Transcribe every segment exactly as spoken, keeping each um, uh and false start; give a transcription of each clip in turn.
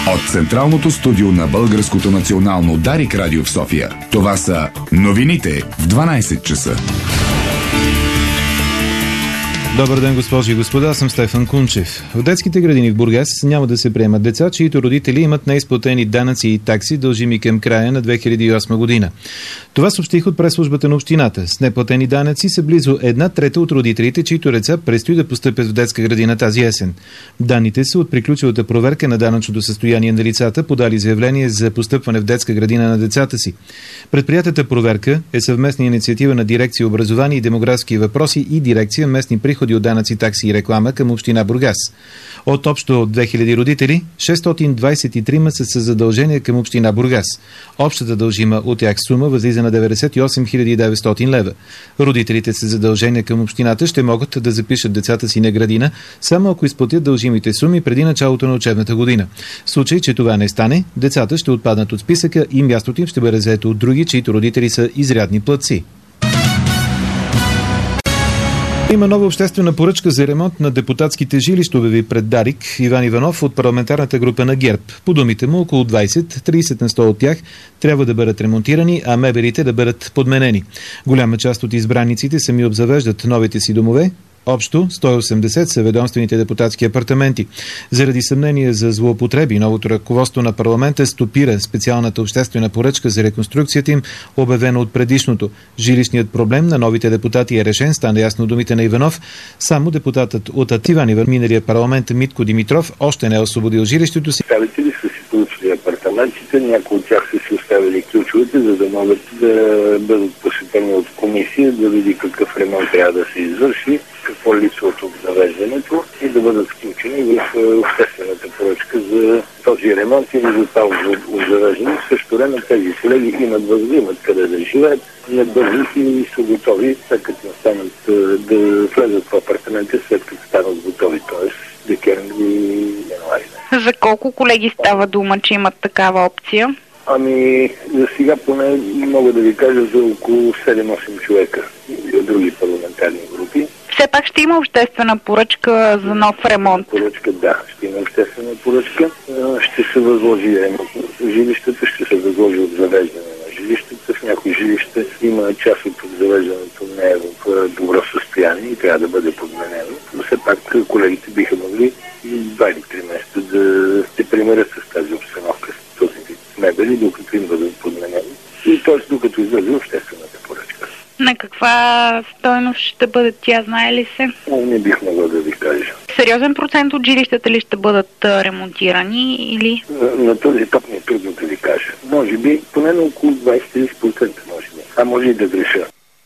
От централното студио на Българското национално Дарик радио в София. Това са новините в дванайсет часа. Добър ден, госпожи и господа, аз съм Стефан Кунчев. В детските градини в Бургас няма да се приемат деца, чието родители имат неизплатени данъци и такси, дължими към края на две хиляди и осма година. Това съобщих от пресслужбата на общината. С неплатени данъци са близо една трета от родителите, чието деца предстои да постъпят в детска градина тази есен. Данните са от приключилата проверка на данъчното състояние на лицата, подали заявление за постъпване в детска градина на децата си. Предприятата проверка е съвместна инициатива на дирекция образование и демографски въпроси и дирекция местни приходи от данъци, такси и реклама към община Бургас. От общо две хиляди родители, шестстотин двайсет и три са със задължения към община Бургас. Общата дължима от тях сума възлиза на деветдесет и осем хиляди и деветстотин лева. Родителите с задължения към общината ще могат да запишат децата си на градина, само ако изплатят дължимите суми преди началото на учебната година. В случай, че това не стане, децата ще отпаднат от списъка и мястото им ще бъде заето от други, чието родители са изрядни платци. Има нова обществена поръчка за ремонт на депутатските жилища, обяви пред Дарик Иван Иванов от парламентарната група на ГЕРБ. По думите му, около двайсет до трийсет на сто от тях трябва да бъдат ремонтирани, а мебелите да бъдат подменени. Голяма част от избраниците сами обзавеждат новите си домове. Общо сто и осемдесет са ведомствените депутатски апартаменти. Заради съмнение за злоупотреби, новото ръководство на парламента стопира специалната обществена поръчка за реконструкцията им, обявена от предишното. Жилищният проблем на новите депутати е решен, стана ясно думите на Иванов. Само депутатът от Ативан в миналия парламент Митко Димитров още не е освободил жилището си. Представители са си получили апартаментите, някои от тях са си оставили ключовете, за да могат да бъдат посетени от комисия, да види какъв ремонт трябва да се извърши, какво липсва от обзавеждането и да бъдат включени в обществената поръчка за този ремонт и резултат от обзавеждане. В същото време тези колеги имат възможност, имат къде да живеят, не бързат и са готови, след като станат да влезат в апартамента, след като станат готови, т.е. декември и януари. За колко колеги става дума, че имат такава опция? Ами, за сега поне мога да ви кажа за около седем-осем човека и от други парламентарни групи. Все пак ще има обществена поръчка за нов ремонт? Поръчка, да, ще има обществена поръчка. Ще се възложи ремонт на жилищата, ще се възложи обзавеждане на жилищата. В някои жилища има част от обзавеждането не е в добро състояние и трябва да бъде подменено. Но все пак колегите биха могли два или три месеца да се примерят с тази обстановка, с този вид мебели, докато им бъдат подменени. И т.е. докато излезе обществената поръчка. На каква стойност ще бъде тя, знае ли се? Не бих могъл да ви кажа. Сериозен процент от жилищата ли ще бъдат ремонтирани или? На, на този етап не е трудно да ви кажа. Може би поне на около двайсет до трийсет процента може би. А може и да греша.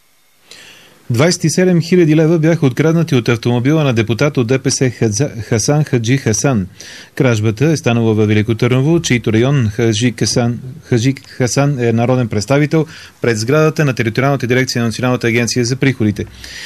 двайсет и седем хиляди лева бяха откраднати от автомобила на депутат от ДПС Хасан Хаджи Хасан. Кражбата е станала във Велико Търново, чийто район Хаджи Хасан, Хаджи Хасан е народен представител пред сградата на териториалната дирекция на Националната агенция за приходите.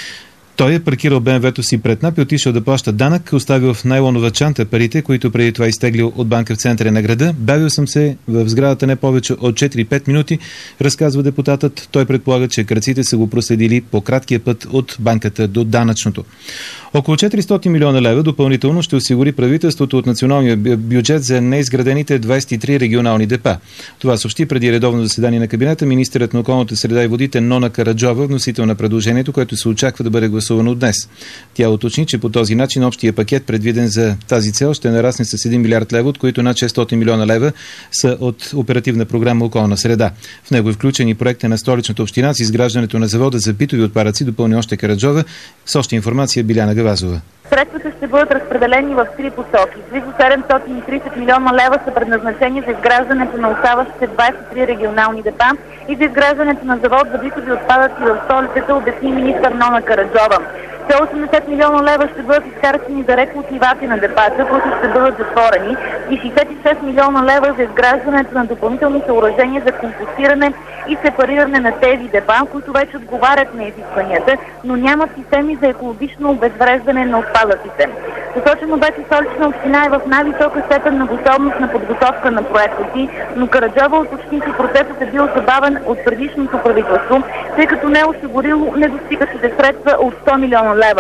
Той е паркирал БМВ-то си пред НАП и отишъл да плаща данък, оставил в найлонова чанта парите, които преди това изтеглил от банка в центъра на града. Бавил съм се в сградата не повече от четири-пет минути, разказва депутатът. Той предполага, че крадците са го проследили по краткия път от банката до данъчното. Около четиристотин милиона лева допълнително ще осигури правителството от националния бюджет за неизградените двайсет и три регионални депа. Това съобщи преди редовно заседание на кабинета министърът на околната среда и водите Нона Караджова, вносител на предложението, което се очаква да бъде гласувано днес. Тя уточни, че по този начин общия пакет, предвиден за тази цел, ще нарасне с един милиард лева, от които над шестстотин милиона лева са от оперативна програма Околна среда. В него е включен и проекта на Столичната община с изграждането на завода за битови отпадъци, допълни още Караджова. С още информация Биляна Гавазова. Средствата ще бъдат разпределени в три посоки. Близо седемстотин и трийсет милиона лева са предназначени за изграждането на оставащите двайсет и три регионални депа и за изграждането на завод за битови отпадъци в столицата, обясни министър Нона Караджова. сто осемдесет милиона лева ще бъдат изхарчени за рекултивация на депата, които ще бъдат затворени, и шейсет и шест милиона лева за изграждането на допълнителни съоръжения за компостиране и сепариране на тези депа, които вече отговарят на изискванията, но нямат системи за екологично обезвреждане на отпадъците. Посочено бе, че Столична община е в най-висока степен на готовност на подготовка на проекта си, но Караджова уточни, че процесът е бил забавен от предишното правителство, тъй като не е осигурило недостигащите средства от сто милиона лева.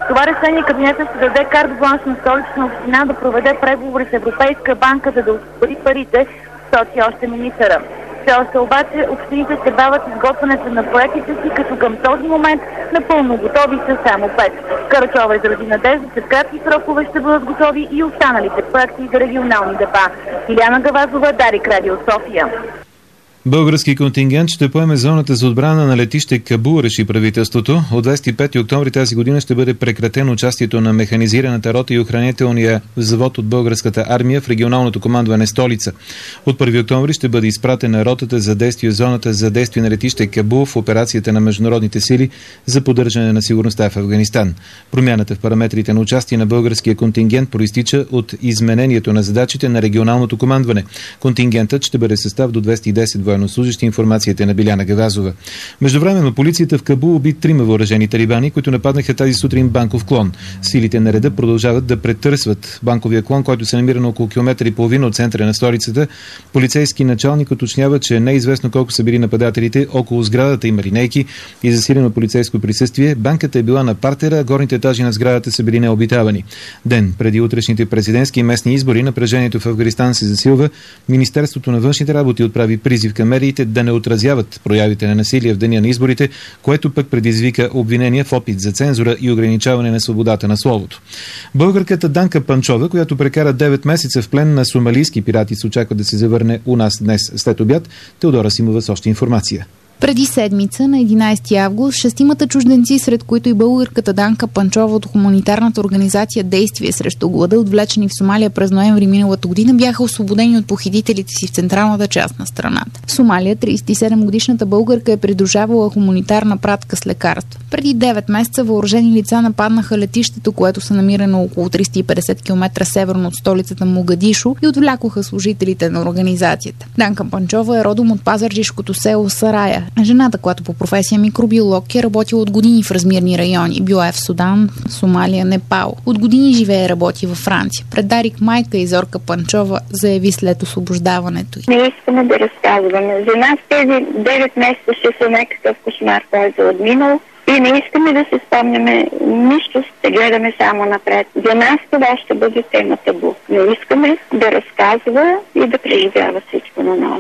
Това решение кабинета ще даде карт бланш на Столична община да проведе преговори с Европейска банка, за да осигури парите, сочи още министъра. Все още обаче общините се бавят изготвянето на проектите си, като към този момент напълно готови са само пет. Карачова изрази надежда, че в кратки срокове ще бъдат готови и останалите проекти за регионални депа. Иляна Гавазова, Дарик Радио София. Български контингент ще поеме зоната за отбрана на летище Кабул, реши правителството. От двадесет и пети октомври тази година ще бъде прекратено участието на механизираната рота и охранителния завод от българската армия в регионалното командване столица. От първи октомври ще бъде изпратена ротата за действие в зоната за действие на летище Кабул в операцията на международните сили за поддържане на сигурността в Афганистан. Промяната в параметрите на участие на българския контингент проистича от изменението на задачите на регионалното командване. Контингентът ще бъде състав до двеста и десет военнослужащи, информацията на Биляна Гавазова. Междувременно полицията в Кабул уби трима въоръжени талибани, които нападнаха тази сутрин банков клон. Силите на реда продължават да претърсват банковия клон, който се намира на около километър и половина от центъра на столицата. Полицейски началник уточнява, че не е известно колко са били нападателите. Около сградата има линейки и засилено полицейско присъствие. Банката е била на партера, а горните етажи на сградата са били необитавани. Ден преди утрешните президентски и местни избори напрежението в Афганистан се засилва. Министерството на външните работи отправи призив към медиите да не отразяват проявите на насилие в деня на изборите, което пък предизвика обвинения в опит за цензура и ограничаване на свободата на словото. Българката Данка Панчова, която прекара девет месеца в плен на сомалийски пирати, се очаква да се завърне у нас днес след обяд. Теодора Симова с още информация. Преди седмица, на единадесети август, шестимата чужденци, сред които и българката Данка Панчова от хуманитарната организация Действие срещу глада, отвлечени в Сомалия през ноември миналата година, бяха освободени от похитителите си в централната част на страната. В Сомалия тридесет и седемгодишната българка е придружавала хуманитарна пратка с лекарства. Преди девет месеца въоръжени лица нападнаха летището, което се намира на около триста и петдесет километра северно от столицата Могадишо, и отвлякоха служителите на организацията. Данка Панчова е родом от пазарджишкото село Сарая. Жената, която по професия микробиолог, е работила от години в размирни райони. Била е в Судан, Сомалия, Непал. От години живее и работи във Франция. Пред Дарик майка и Зорка Панчова заяви след освобождаването й. Не искаме да разказваме. За нас тези девет месеца ще са някакъв кошмар, който е отминал. И не искаме да се спомняме нищо, ще гледаме само напред. За нас това ще бъде тема табу. Не искаме да разказва и да преживява всичко на ново.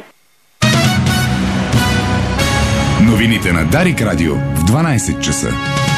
Новините на Дарик Радио в дванадесет часа.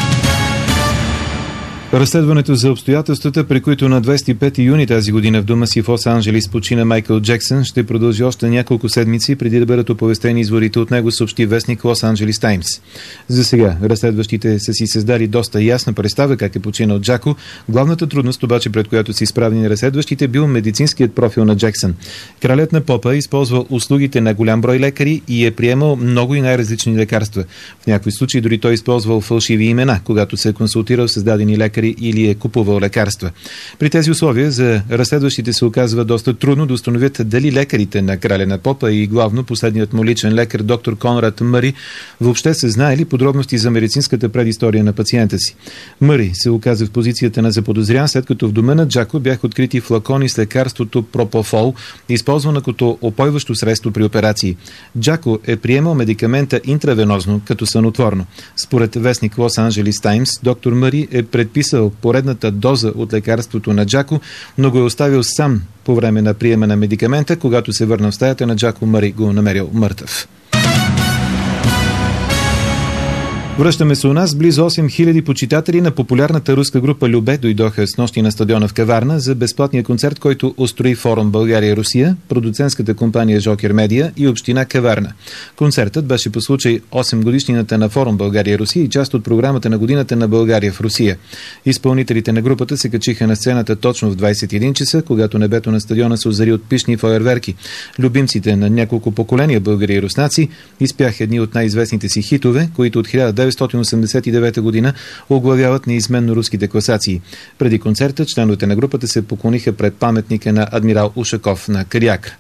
Разследването за обстоятелствата, при които на двадесет и пети юни тази година в дома си в Лос-Анджелис почина Майкъл Джексън, ще продължи още няколко седмици преди да бъдат оповестени изворите от него, съобщи вестник Лос-Анджелис Таймс. За сега разследващите са си създали доста ясна представа как е починал Джако. Главната трудност обаче, пред която са изправени разследващите, бил медицинският профил на Джексън. Кралят на попа е използвал услугите на голям брой лекари и е приемал много и най-различни лекарства. В някои случаи дори той е използвал фалшиви имена, когато се е консултирал с дадени лекари или е купувал лекарства. При тези условия за разследващите се оказва доста трудно да установят дали лекарите на краля на попа и главно последният му личен лекар доктор Конрад Мъри въобще са знаели подробности за медицинската предистория на пациента си. Мъри се оказа в позицията на заподозрян, след като в дома на Джако бяха открити флакони с лекарството Пропофол, използвано като опойващо средство при операции. Джако е приемал медикамента интравенозно като сънотворно. Според вестник Лос-Анджелис Таймс, доктор Мъри е предписал поредната доза от лекарството на Джако, но го е оставил сам по време на приема на медикамента. Когато се върна в стаята на Джако, Мъри го намерил мъртъв. Връщаме се у нас. Близо осем хиляди почитатели на популярната руска група Любе дойдоха с нощи на стадиона в Каварна за безплатния концерт, който устрои форум България-Русия, продуцентската компания Жокер Медия и община Каварна. Концертът беше по случай осем годишнината на форум България-Русия и част от програмата на годината на България в Русия. Изпълнителите на групата се качиха на сцената точно в двадесет и един часа, когато небето на стадиона се озари от пишни фойерверки. Любимците на няколко поколения българи и руснаци изпяха едни от най-известните си хитове, които от хиляда деветстотин осемдесет и девета година оглавяват неизменно руските класации. Преди концерта членовете на групата се поклониха пред паметника на адмирал Ушаков на Кариакра.